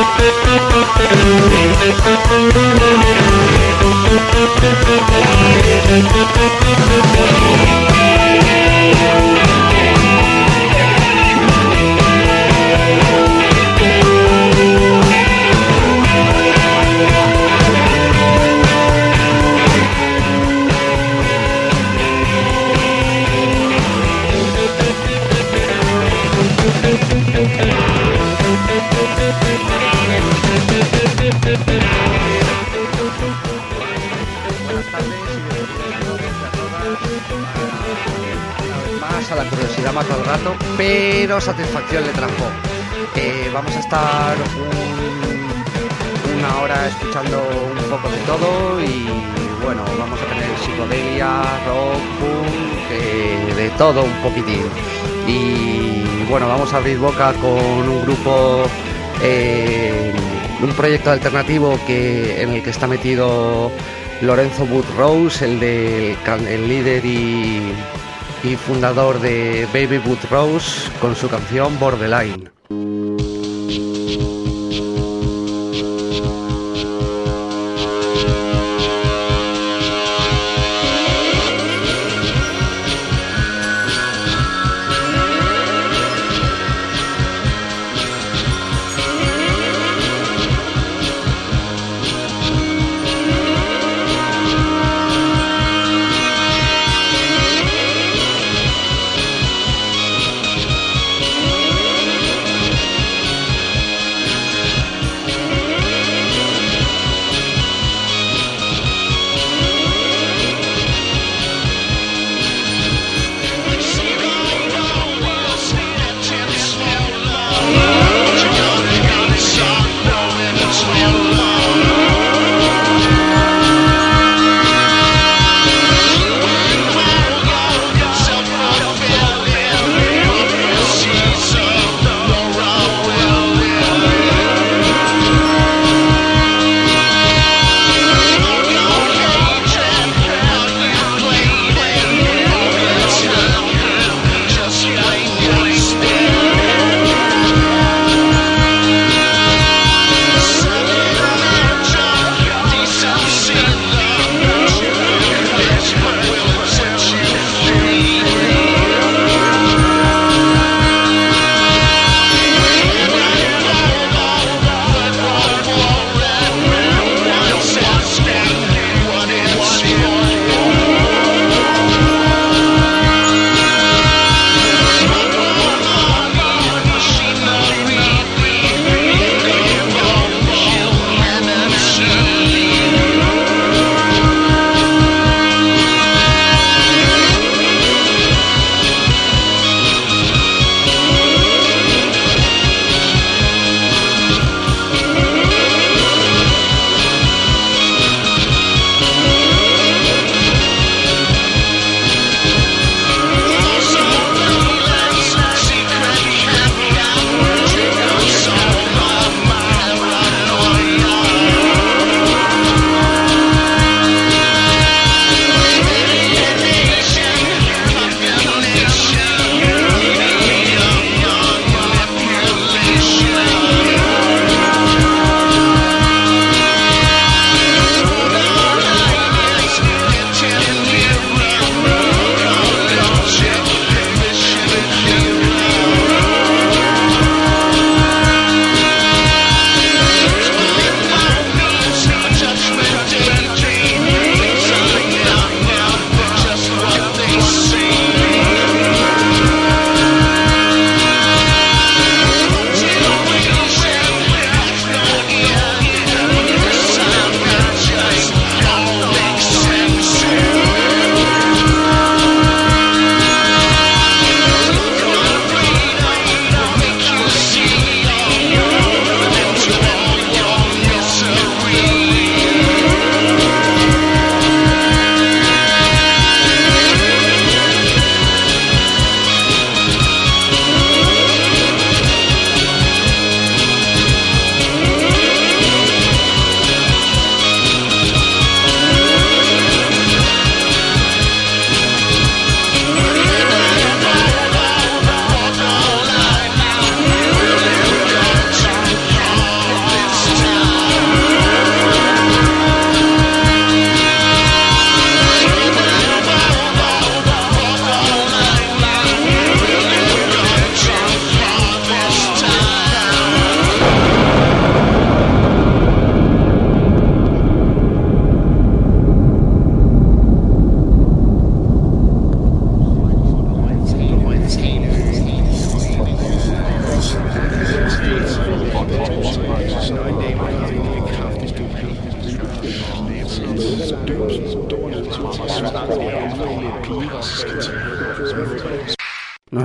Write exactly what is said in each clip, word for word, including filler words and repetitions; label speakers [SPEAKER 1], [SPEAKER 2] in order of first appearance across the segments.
[SPEAKER 1] Mata al gato, pero satisfacción le trajo. Eh, vamos a estar un, una hora escuchando un poco de todo y bueno, vamos a tener psicodelia, rock, punk, eh, de todo un poquitín. Y bueno, vamos a abrir boca con un grupo, eh, un proyecto alternativo que en el que está metido Lorenzo Wood-Rose, el, de, el líder y y fundador de Baby Wood-Rose, con su canción Borderline.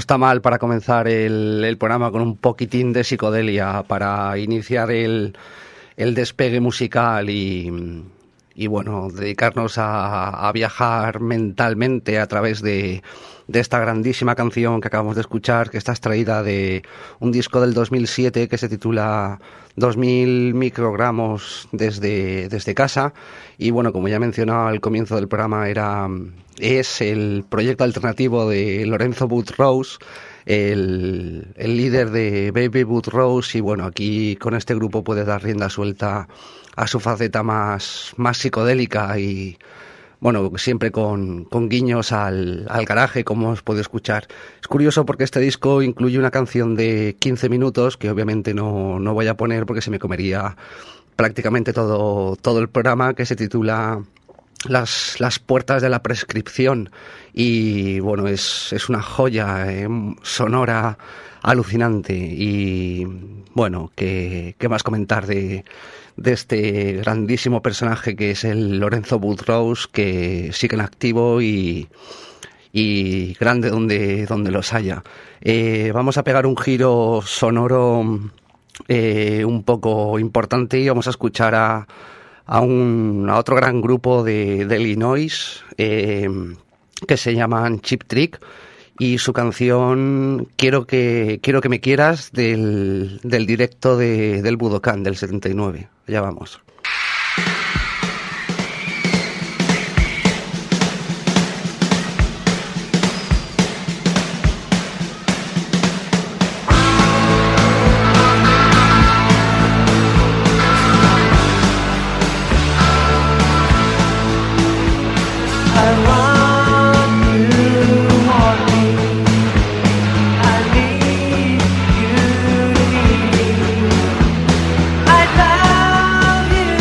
[SPEAKER 1] está mal para comenzar el, el programa con un poquitín de psicodelia para iniciar el, el despegue musical y, y bueno, dedicarnos a, a viajar mentalmente a través de, de esta grandísima canción que acabamos de escuchar, que está extraída de un disco del dos mil siete que se titula dos mil microgramos desde, desde casa. Y bueno, como ya mencionaba al comienzo del programa, era es el proyecto alternativo de Lorenzo Wood-Rose, el, el líder de Baby Wood-Rose, y bueno, aquí con este grupo puede dar rienda suelta a su faceta más, más psicodélica y bueno, siempre con, con guiños al, al garaje, como os puede escuchar. Es curioso porque este disco incluye una canción de quince minutos, que obviamente no, no voy a poner porque se me comería prácticamente todo, todo el programa, que se titula Las, las puertas de la prescripción. Y bueno, es, es una joya eh, sonora alucinante. Y bueno, ¿qué, qué más comentar de... de este grandísimo personaje que es el Lorenzo Wood-Rose, que sigue en activo y, y grande donde, donde los haya. Eh, vamos a pegar un giro sonoro eh, un poco importante y vamos a escuchar a, a, un, a otro gran grupo de, de Illinois eh, que se llaman Cheap Trick, y su canción Quiero que quiero que me quieras, del, del directo de, del Budokan del setenta y nueve. Allá vamos.
[SPEAKER 2] I love you.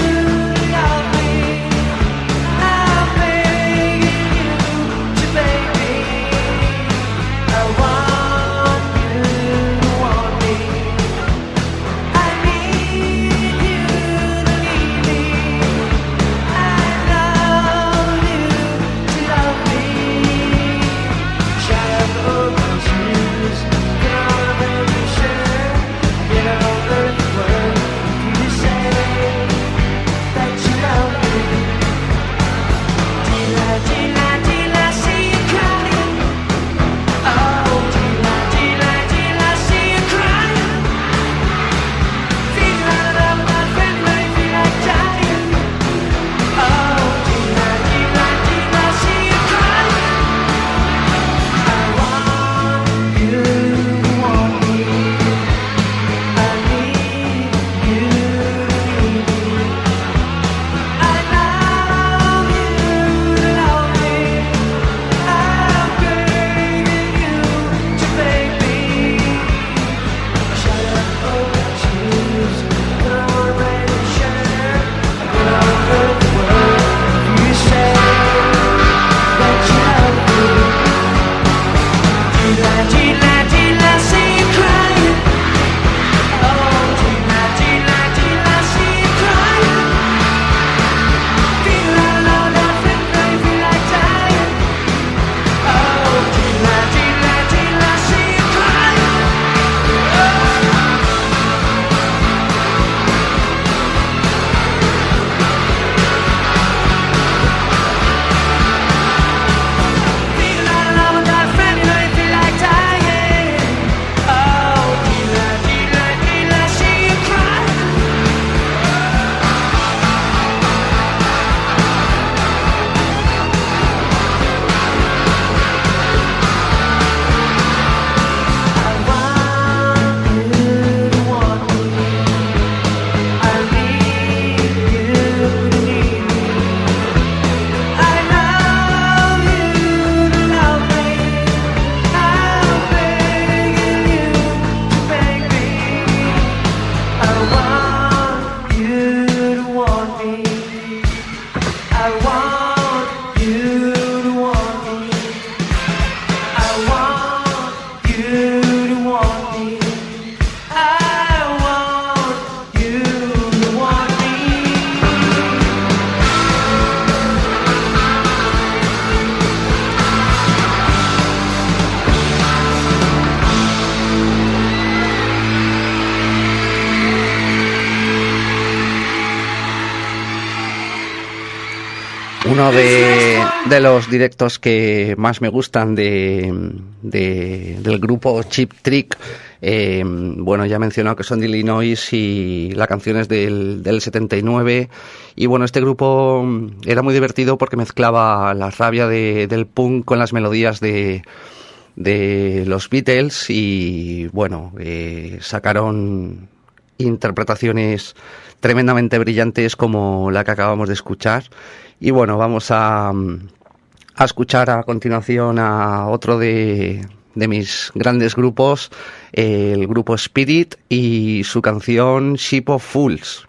[SPEAKER 1] Uno de, de los directos que más me gustan de, de del grupo Cheap Trick, eh, bueno, ya he mencionado que son de Illinois y la canción es del, del setenta y nueve. Y bueno, este grupo era muy divertido porque mezclaba la rabia de, del punk con las melodías de, de los Beatles y bueno, eh, sacaron interpretaciones tremendamente brillantes como la que acabamos de escuchar. Y bueno, vamos a, a escuchar a continuación a otro de, de mis grandes grupos, eh, el grupo Spirit y su canción Ship of Fools.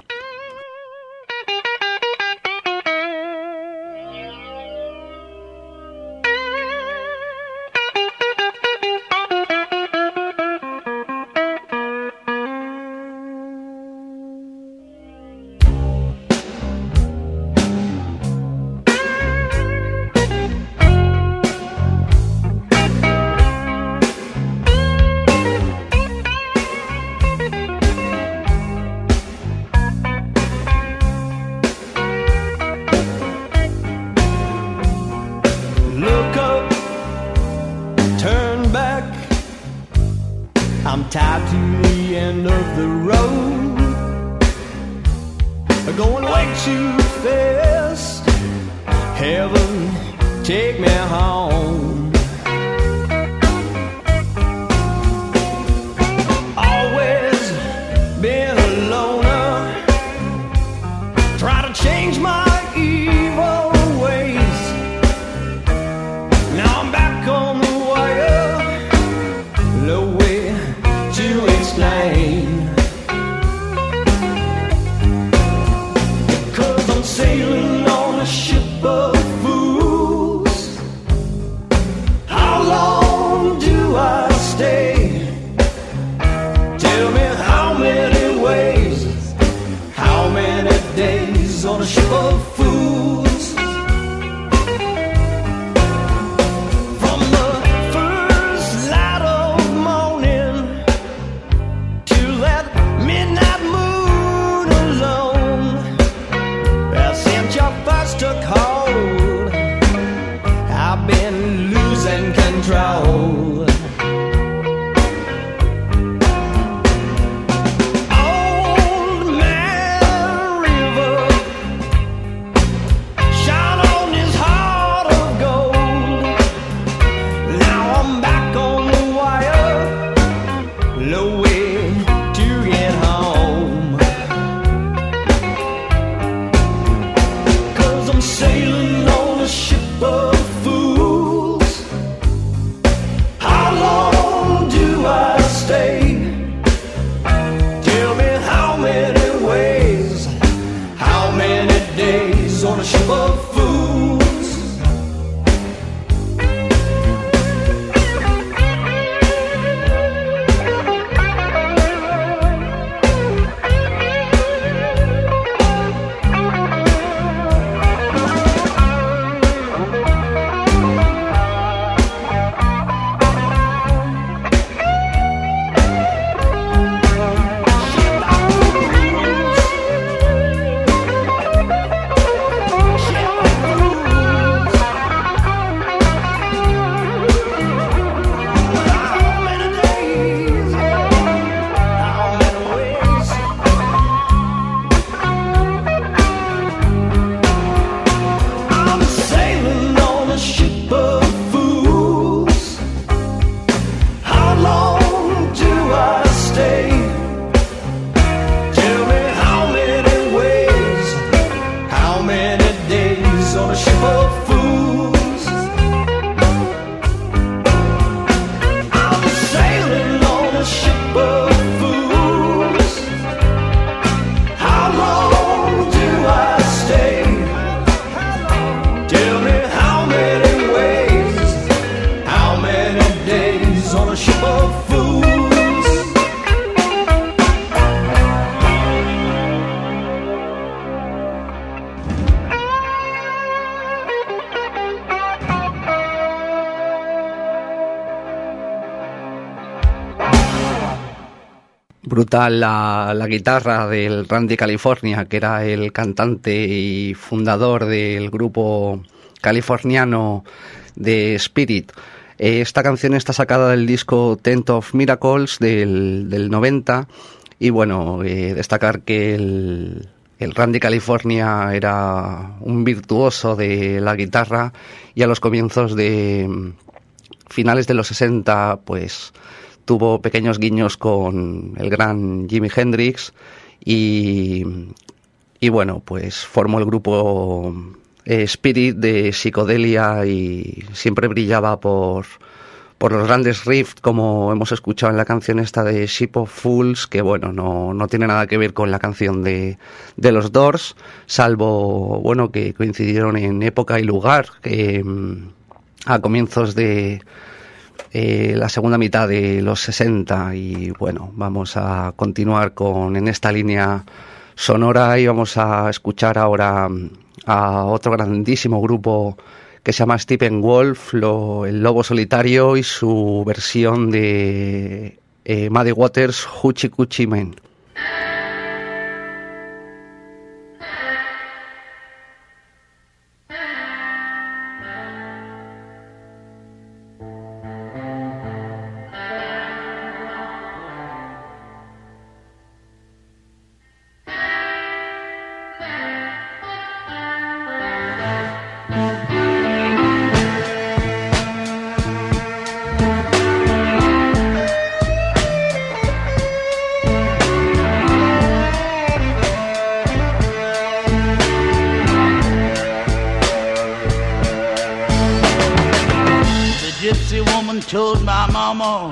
[SPEAKER 1] brutal la, la guitarra del Randy California, que era el cantante y fundador del grupo californiano de Spirit. Esta canción está sacada del disco Tent of Miracles del, del noventa, y bueno, eh, destacar que el, el Randy California era un virtuoso de la guitarra, y a los comienzos de finales de los sesenta pues tuvo pequeños guiños con el gran Jimi Hendrix, y, y bueno, pues formó el grupo eh, Spirit de psicodelia, y siempre brillaba por, por los grandes riffs, como hemos escuchado en la canción esta de Ship of Fools, que bueno, no, no tiene nada que ver con la canción de, de los Doors, salvo bueno que coincidieron en época y lugar, que a comienzos de eh, la segunda mitad de los sesenta. Y bueno, vamos a continuar con en esta línea sonora, y vamos a escuchar ahora a otro grandísimo grupo que se llama Steppenwolf, lo, el Lobo Solitario, y su versión de eh, Muddy Waters, Hoochie Coochie Man.
[SPEAKER 2] Told my mama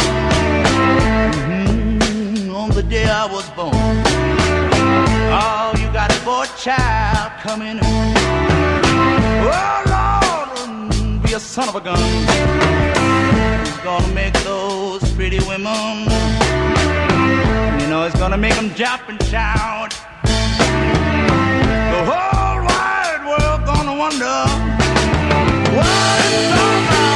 [SPEAKER 2] mm-hmm, on the day I was born, oh, you got a boy child coming. Oh, Lord, be a son of a gun. He's gonna make those pretty women, you know, it's gonna make them jump and shout. The whole wide world gonna wonder what it's all about.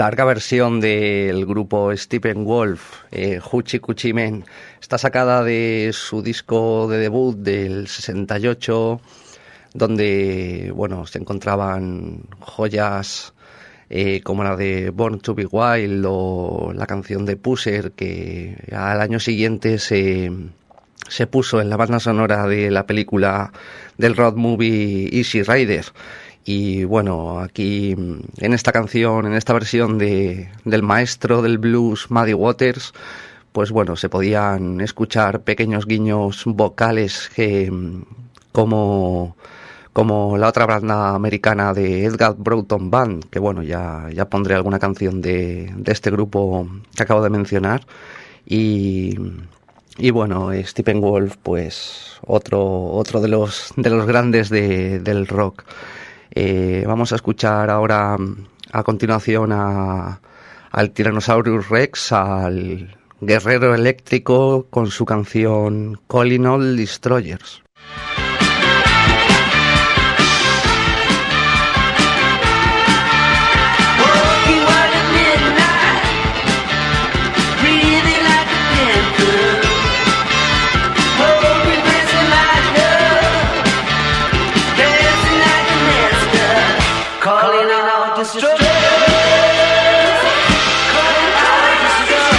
[SPEAKER 1] larga versión del grupo Steppenwolf, eh, Hoochie Coochie Men, está sacada de su disco de debut del sesenta y ocho, donde, bueno, se encontraban joyas eh, como la de Born to Be Wild o la canción de Pusher, que al año siguiente se, se puso en la banda sonora de la película del road movie Easy Rider. Y bueno, aquí en esta canción, en esta versión de, del maestro del blues Muddy Waters, pues bueno, se podían escuchar pequeños guiños vocales que, como, como la otra banda americana de Edgar Broughton Band, que bueno, ya, ya pondré alguna canción de, de este grupo que acabo de mencionar. Y, y bueno, Steppenwolf, pues otro, otro de los, de los grandes de, del rock. Eh, vamos a escuchar ahora a continuación a, al Tyrannosaurus Rex, al guerrero eléctrico, con su canción Calling All Destroyers.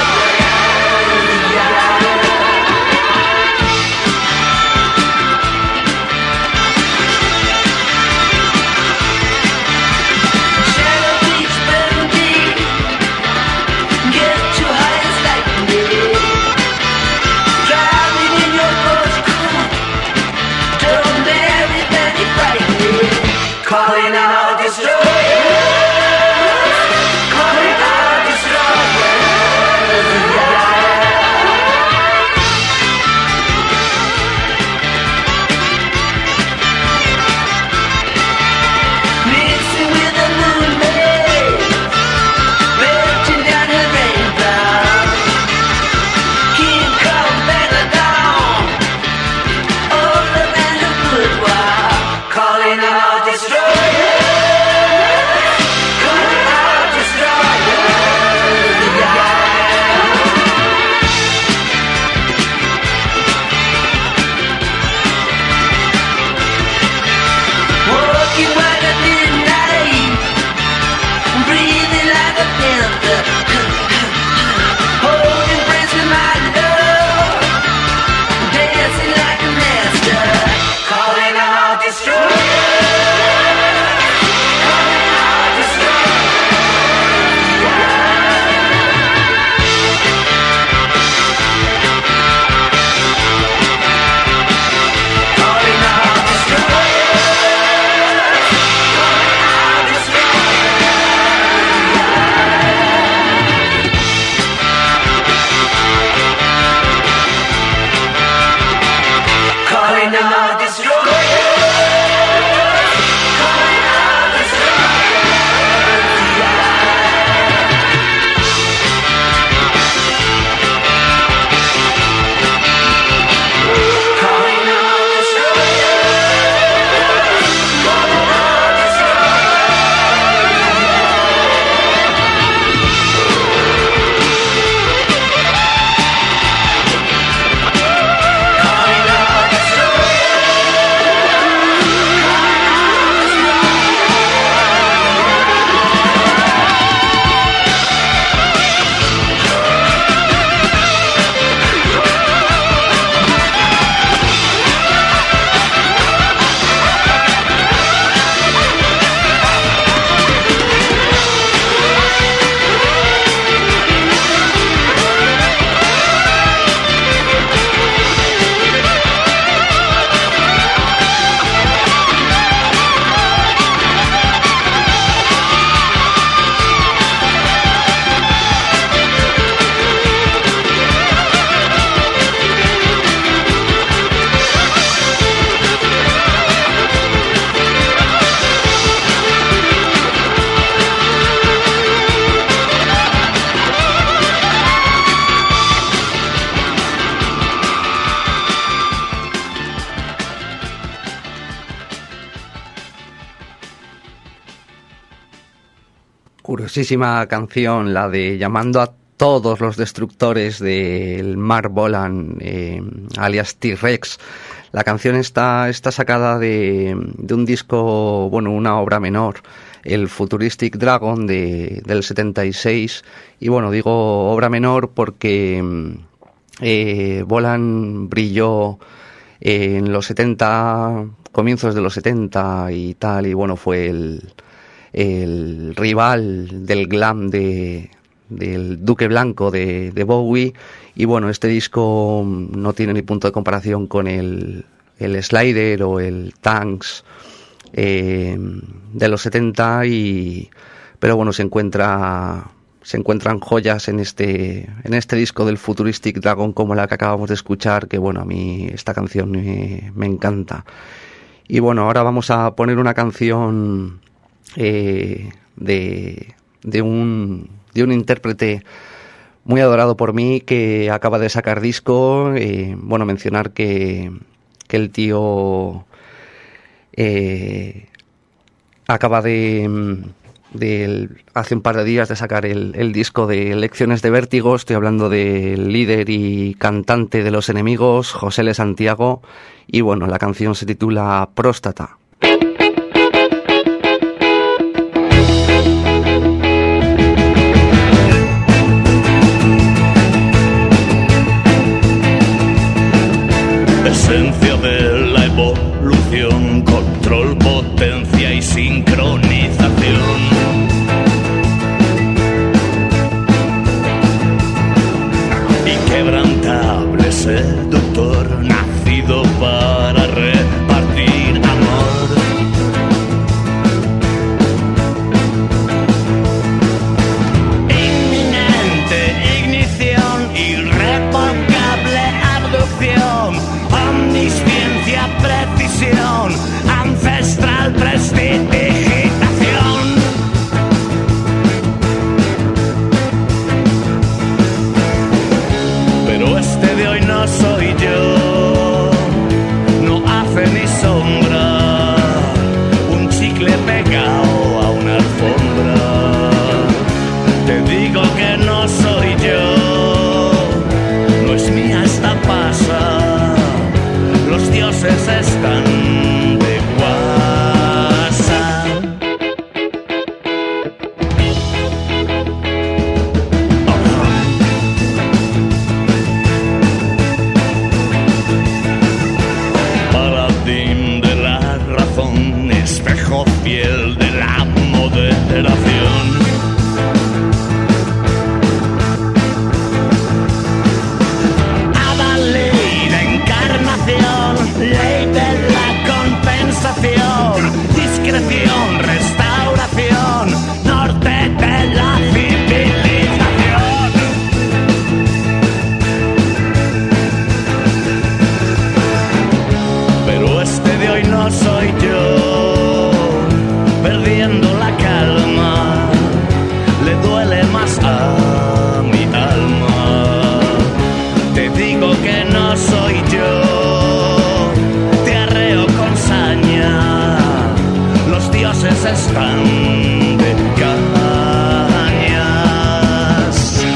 [SPEAKER 2] Destroy
[SPEAKER 1] Preciosísima canción, la de Llamando a todos los destructores del Mark Bolan, eh, alias T-Rex. La canción está, está sacada de, de un disco, bueno, una obra menor, el Futuristic Dragon de, del setenta y seis. Y bueno, digo obra menor porque eh, Bolan brilló en los setenta, comienzos de los setenta y tal, y bueno, fue el, el rival del glam de, del Duque Blanco de, de Bowie. Y bueno, este disco no tiene ni punto de comparación con el, el Slider o el Tanks eh, de los setenta, y pero bueno, se encuentra se encuentran joyas en este en este disco del Futuristic Dragon, como la que acabamos de escuchar, que bueno, a mí esta canción me, me encanta. Y bueno, ahora vamos a poner una canción eh, de de un de un intérprete muy adorado por mí, que acaba de sacar disco. Eh, bueno, mencionar que, que el tío eh, acaba de, de, hace un par de días, de sacar el, el disco de Lecciones de Vértigo. Estoy hablando del líder y cantante de Los Enemigos, José L. Santiago, y bueno, la canción se titula Próstata.
[SPEAKER 3] Esencia de la evolución, control, potencia y sincronización. Inquebrantable seductor, nacido para repartir amor. Inminente ignición, irrevocable abducción. Omnisciencia, precisión, ancestral prestidigitación. Pero este de hoy no soy yo, no hace ni sombra, un chicle pegado a una alfombra. Te digo que no soy yo, no es mía esta pasa. Los dioses están de guasa. Paladín de la razón, espejo fiel de la moderación. Ley de la compensación, discreción, restauración, norte de la civilización. Pero este de hoy no soy yo, perdiendo la calma, le duele más a mi alma. Te digo que no soy yo, los dioses están de cañas.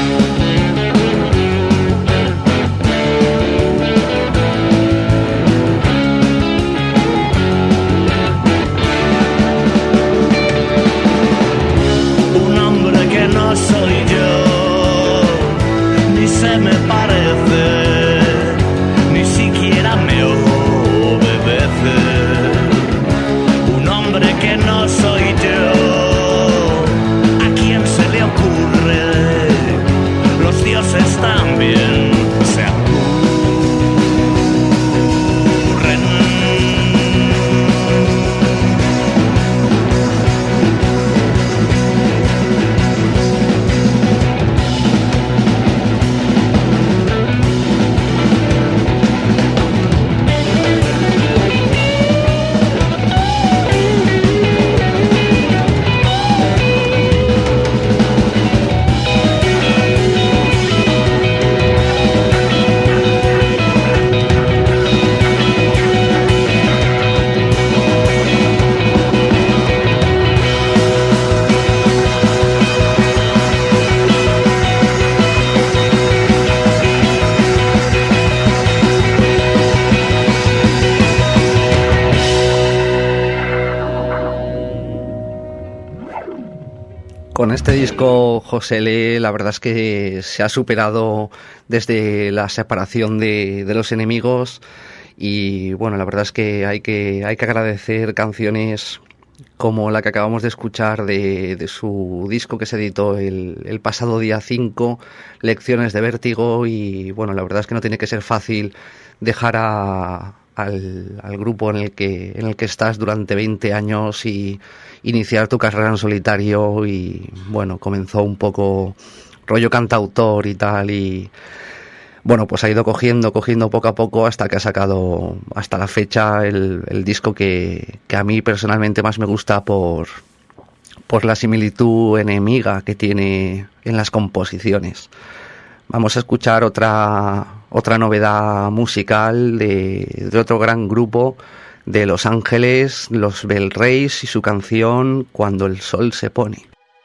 [SPEAKER 3] Un hombre que no soy yo, ni se me parece, ni siquiera me obedece. Que no soy yo, ¿a quién se le ocurre? Los dioses también se aburren.
[SPEAKER 1] Con este disco, José L., la verdad es que se ha superado desde la separación de, de los enemigos y bueno, la verdad es que hay que, hay que agradecer canciones como la que acabamos de escuchar de, de su disco que se editó el, el pasado día cinco, Lecciones de Vértigo, y bueno, la verdad es que no tiene que ser fácil dejar a, al, al grupo en el que en el que estás durante veinte años y iniciar tu carrera en solitario. Y bueno, comenzó un poco rollo cantautor y tal, y bueno, pues ha ido cogiendo, cogiendo poco a poco hasta que ha sacado hasta la fecha el, el disco que, que a mí personalmente más me gusta por, por la similitud enemiga que tiene en las composiciones. Vamos a escuchar otra, otra novedad musical de, de otro gran grupo de Los Ángeles, los Bell Rays, y su canción Cuando el sol se pone.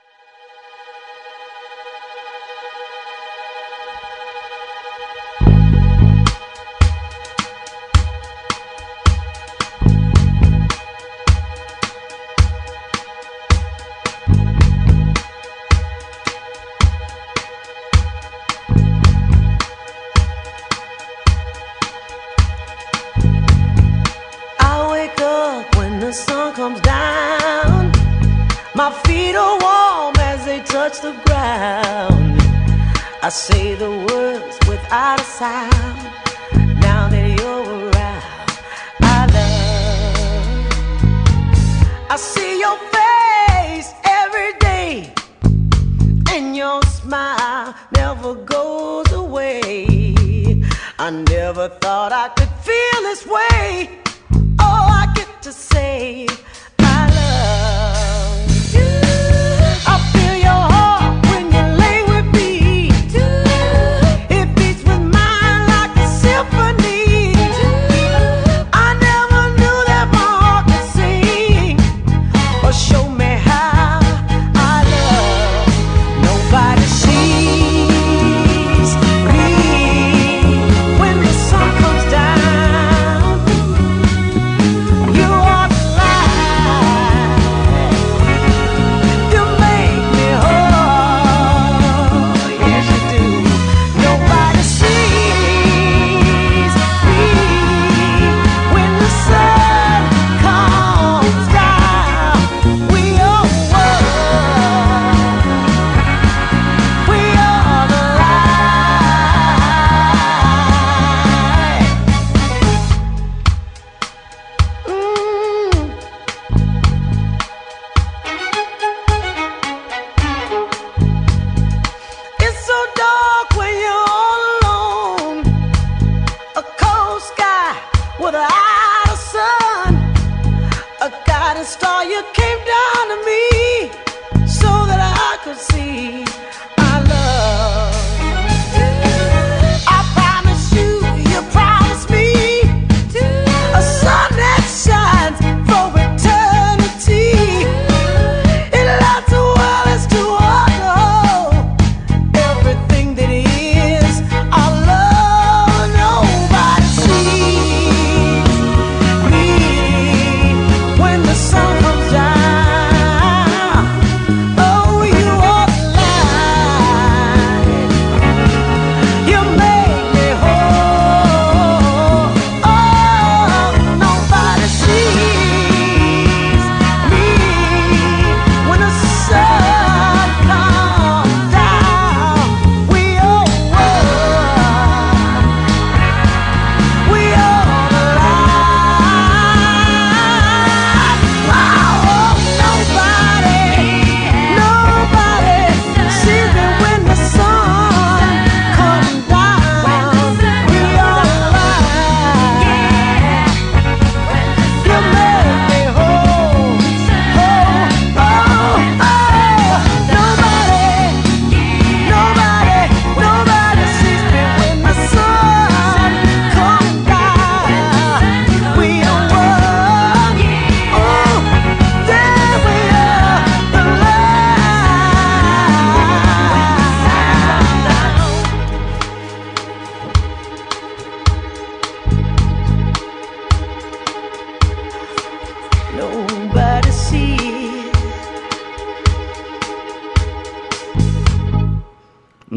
[SPEAKER 4] I say the words without a sound. Now that you're around, I love. I see your face every day, and your smile never goes away. I never thought I could feel this way. All I get to say, I love you. I feel your heart.
[SPEAKER 5] You are the light.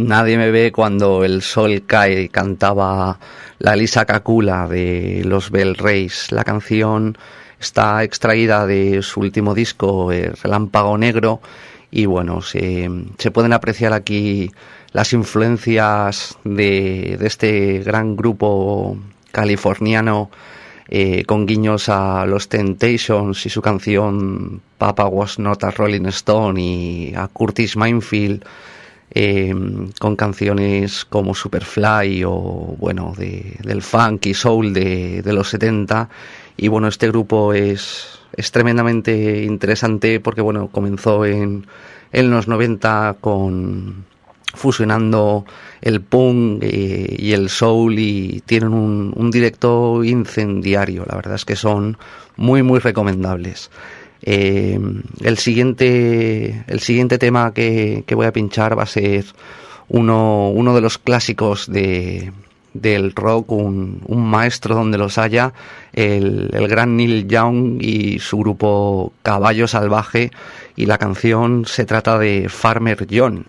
[SPEAKER 1] Nadie me ve cuando el sol cae, cantaba la Lisa Kakula de los Bell Rays. La canción está extraída de su último disco, eh, Relámpago Negro, y bueno, se, se pueden apreciar aquí las influencias de, de este gran grupo californiano, eh, con guiños a los Temptations y su canción Papa Was Not a Rolling Stone, y a Curtis Mayfield, Eh, con canciones como Superfly o bueno de, del funk y soul de, de los setenta. Y bueno, este grupo es, es tremendamente interesante porque bueno, comenzó en, en los noventa con fusionando el punk eh, y el soul, y tienen un, un directo incendiario. La verdad es que son muy muy recomendables. Eh, el siguiente el siguiente tema que, que voy a pinchar va a ser uno, uno de los clásicos de, del rock, un, un maestro donde los haya, el, el gran Neil Young y su grupo Caballo Salvaje, y la canción se trata de Farmer John.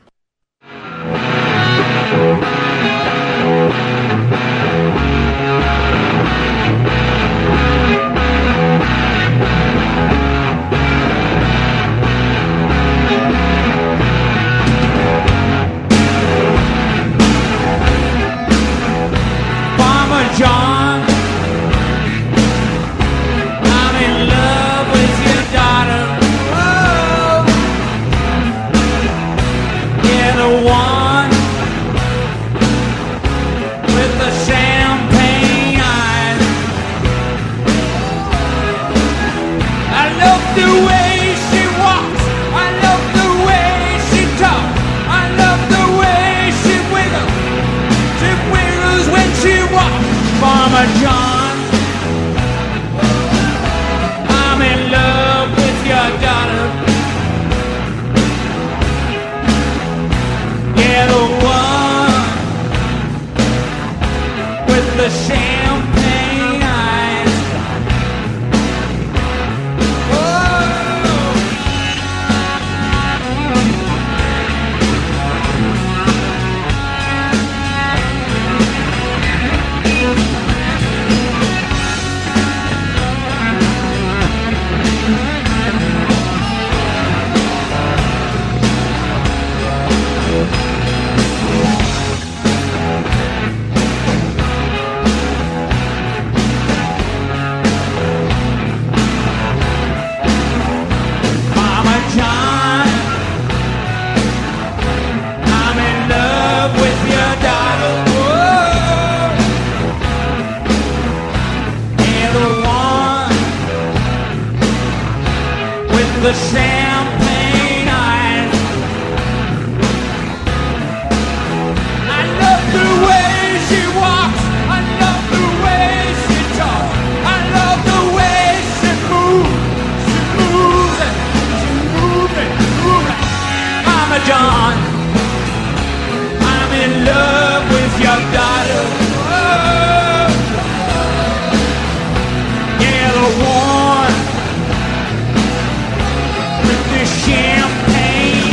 [SPEAKER 5] John, I'm in love with your daughter. Oh, yeah, the one with the champagne eyes. I love the way she walks. I love the way she talks. I love the way she wiggles. She wiggles when she walks. Farmer John, I'm in love with your daughter. Yeah, the one with the champagne eyes. The champagne eyes. I love the way she walks. I love the way she talks. I love the way she moves. She moves it. She moves it. Moves it. Mama John, I'm in love with your daughter. Oh, yeah, the one. Champagne.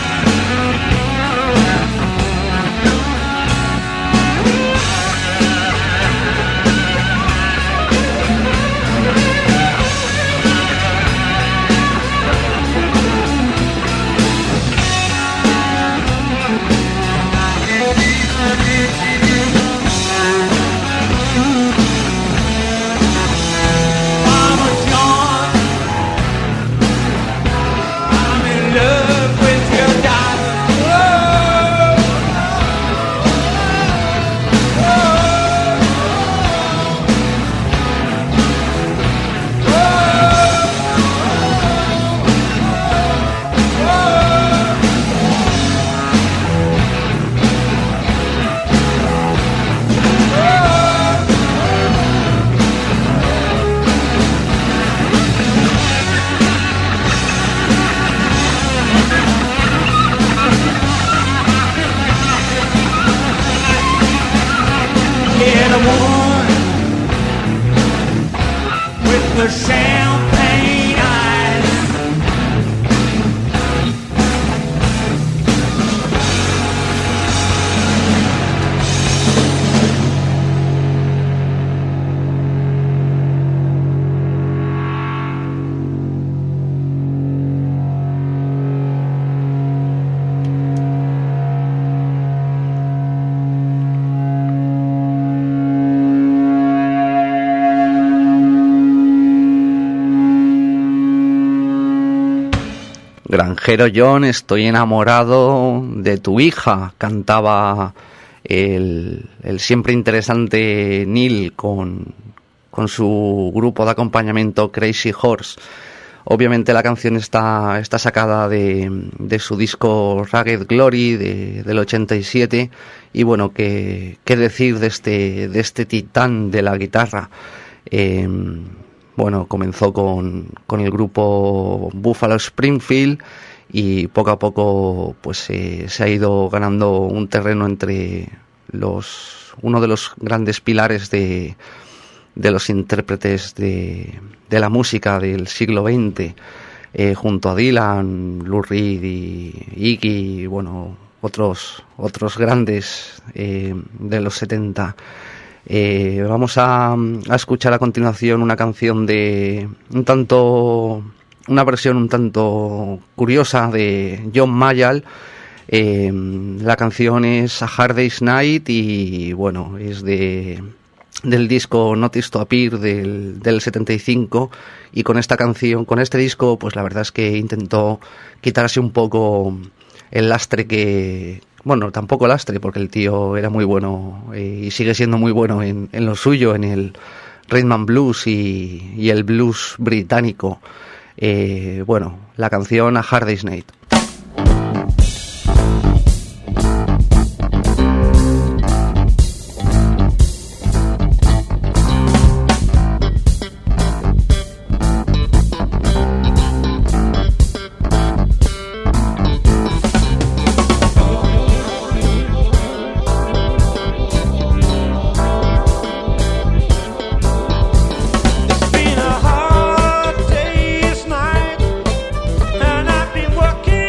[SPEAKER 5] The champagne eyes.
[SPEAKER 1] Granjero John, estoy enamorado de tu hija, cantaba el, el siempre interesante Neil con, con su grupo de acompañamiento Crazy Horse. Obviamente la canción está, está sacada de, de su disco Ragged Glory de, del ochenta y siete, y bueno, qué, qué decir de este, de este titán de la guitarra. Eh, bueno, comenzó con, con el grupo Buffalo Springfield y poco a poco pues eh, se ha ido ganando un terreno entre los uno de los grandes pilares de de los intérpretes de, de la música del siglo veinte, eh, junto a Dylan, Lou Reed y Iggy, y bueno, otros otros grandes eh, de los setenta. Eh, vamos a, a escuchar a continuación una canción de un tanto, una versión un tanto curiosa de John Mayall. Eh, la canción es A Hard Day's Night y bueno, es de del disco Notice to Appear del, del setenta y cinco, y con esta canción, con este disco, pues la verdad es que intentó quitarse un poco el lastre que, bueno, tampoco lastre, porque el tío era muy bueno eh, y sigue siendo muy bueno en, en lo suyo, en el rhythm and blues y, y el blues británico. Eh, bueno, la canción A Hard Day's Night.
[SPEAKER 6] Working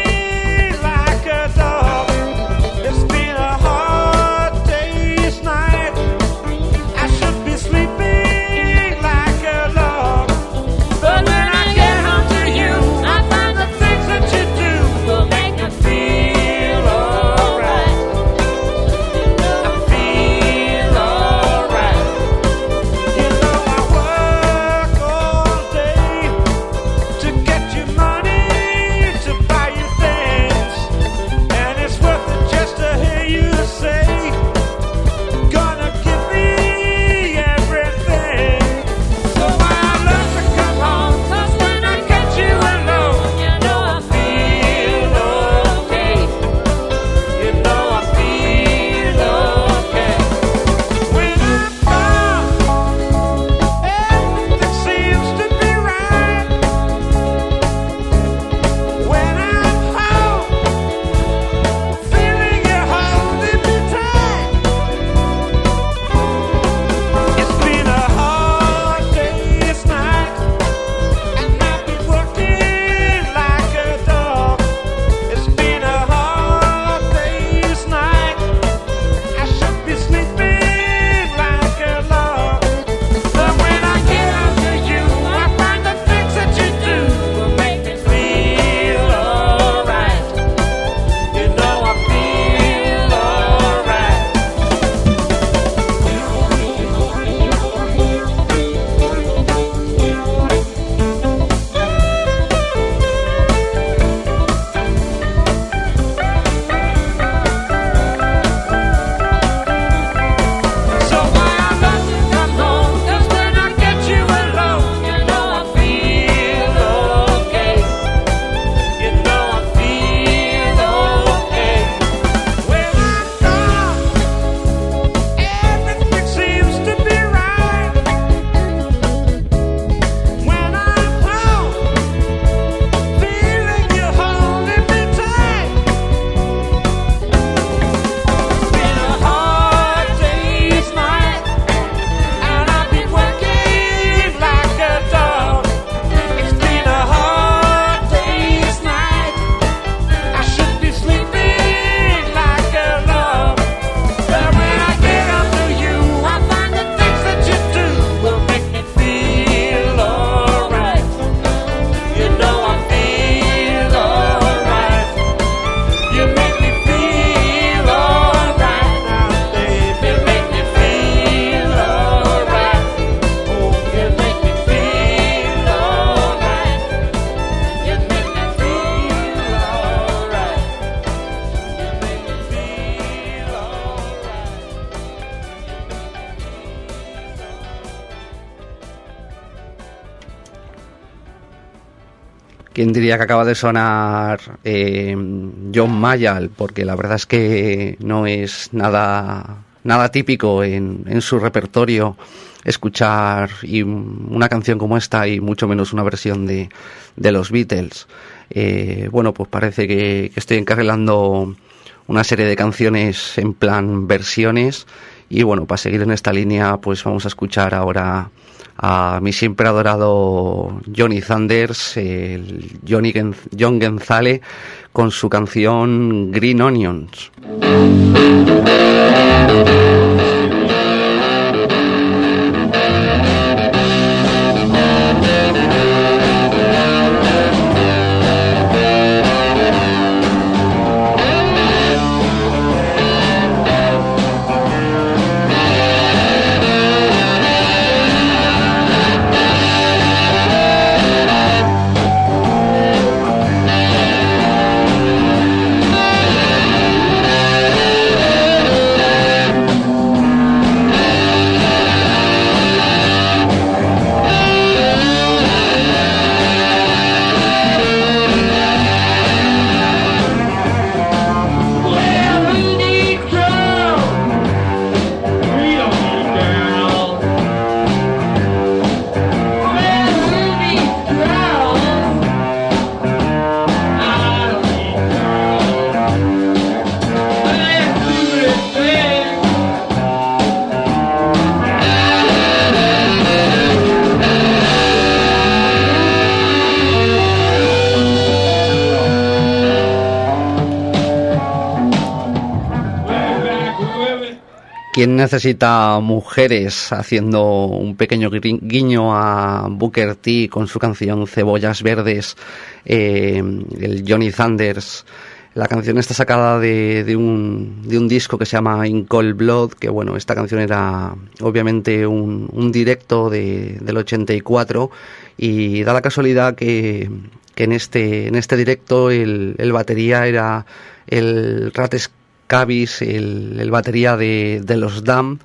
[SPEAKER 1] ¿Quién diría que acaba de sonar eh, John Mayall? Porque la verdad es que no es nada, nada típico en, en su repertorio escuchar y una canción como esta y mucho menos una versión de, de los Beatles. Eh, bueno, pues parece que, que estoy encarrilando una serie de canciones en plan versiones y bueno, para seguir en esta línea pues vamos a escuchar ahora a mi siempre adorado Johnny Thunders, el Johnny Gen- John Genzale, con su canción Green Onions. ¿Quién necesita mujeres? Haciendo un pequeño guiño a Booker T con su canción Cebollas Verdes, eh, el Johnny Thunders. La canción está sacada de, de, un, de un disco que se llama In Cold Blood, que bueno, esta canción era obviamente un, un directo de, del ochenta y cuatro y da la casualidad que, que en, este, en este directo el, el batería era el Rates Cavis, el, el batería de, de los Damned,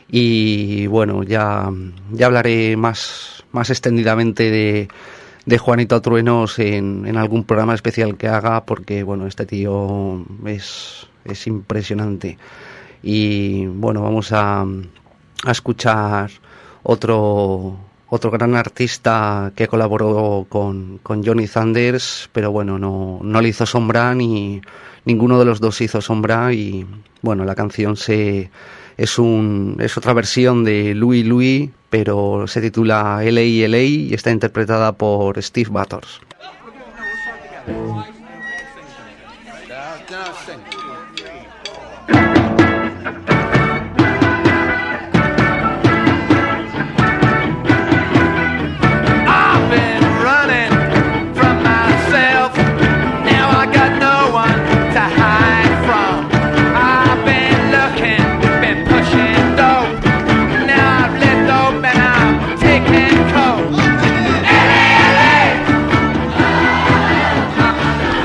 [SPEAKER 1] y bueno, ya, ya hablaré más, más extendidamente de, de Juanito Truenos en, en algún programa especial que haga, porque bueno, este tío es, es impresionante. Y bueno, vamos a, a escuchar otro, otro gran artista que colaboró con, con Johnny Thunders, pero bueno, no, no le hizo sombra ni ninguno de los dos hizo sombra y bueno, la canción se es un es otra versión de Louie Louie, pero se titula L A L A y está interpretada por Steve Butters.
[SPEAKER 5] Taking cold. L A L A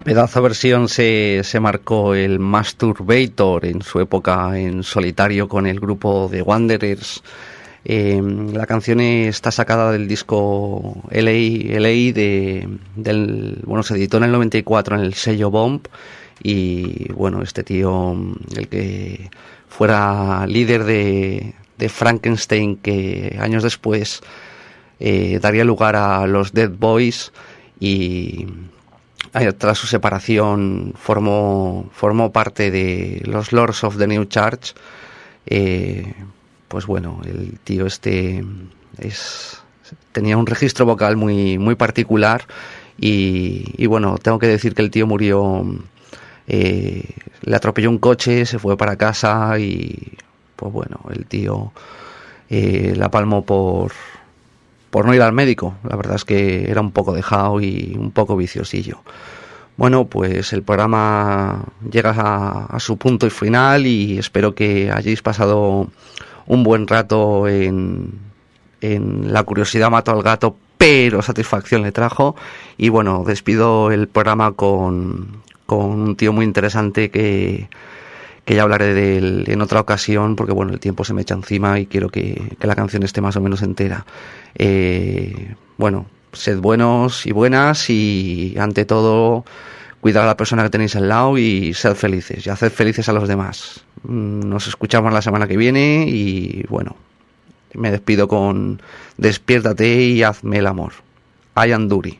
[SPEAKER 1] Pedazo versión se, se marcó el Masturbator en su época en solitario con el grupo The Wanderers. Eh, la canción está sacada del disco L A, L A de, del, bueno, se editó en el noventa y cuatro en el sello Bomb. Y bueno, este tío, el que fuera líder de, de Frankenstein, que años después eh, daría lugar a los Dead Boys, y tras su separación formó, formó parte de los Lords of the New Church. Eh, pues bueno, el tío este es, tenía un registro vocal muy, muy particular y, y bueno, tengo que decir que el tío murió, eh, le atropelló un coche, se fue para casa y pues bueno, el tío eh, la palmó por, por no ir al médico. La verdad es que era un poco dejado y un poco viciosillo. Bueno, pues el programa llega a, a su punto y final y espero que hayáis pasado un buen rato en, en La curiosidad mató al gato, pero satisfacción le trajo. Y bueno, despido el programa con, con un tío muy interesante que, que ya hablaré de él en otra ocasión, porque bueno, el tiempo se me echa encima y quiero que, que la canción esté más o menos entera. Eh, bueno, sed buenos y buenas y ante todo cuidad a la persona que tenéis al lado y sed felices y haced felices a los demás. Nos escuchamos la semana que viene y bueno, me despido con Despiértate y hazme el amor. Ian Dury.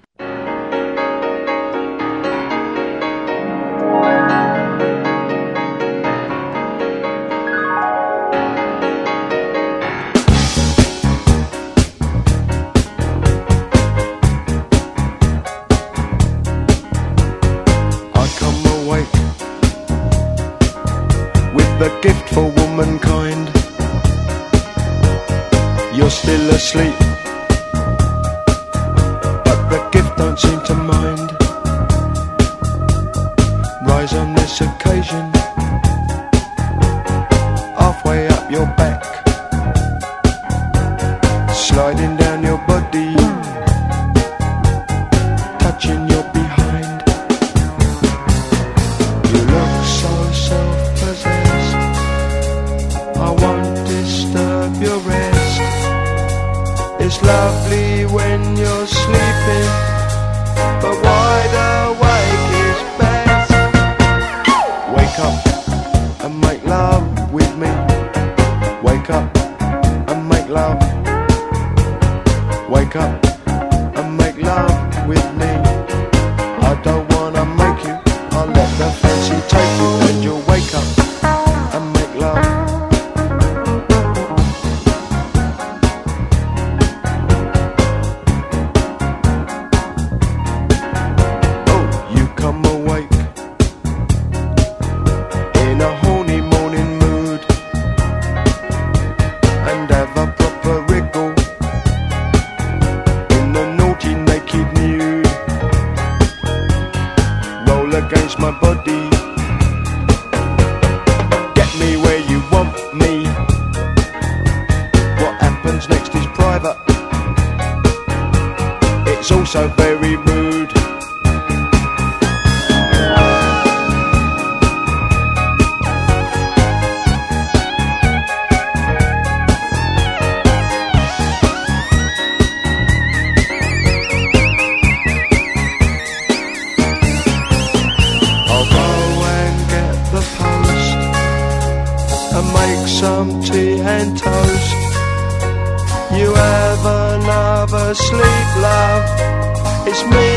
[SPEAKER 6] The gift for womankind. You're still asleep, but the gift don't seem to mind. Rise on this occasion, halfway up your back, sliding down your body, touching your behind. You look so self-possessed, I won't disturb your rest. It's lovely when you're sleeping, but wide awake is best. Wake up and make love with me. Wake up and make love. Wake up and make love with me. I don't wanna make you, I'll let the fancy take you, and you'll wake up and make love. Against my body, get me where you want me. What happens next is private, it's also very rude. Some tea and toast. You have another sleep, love. It's me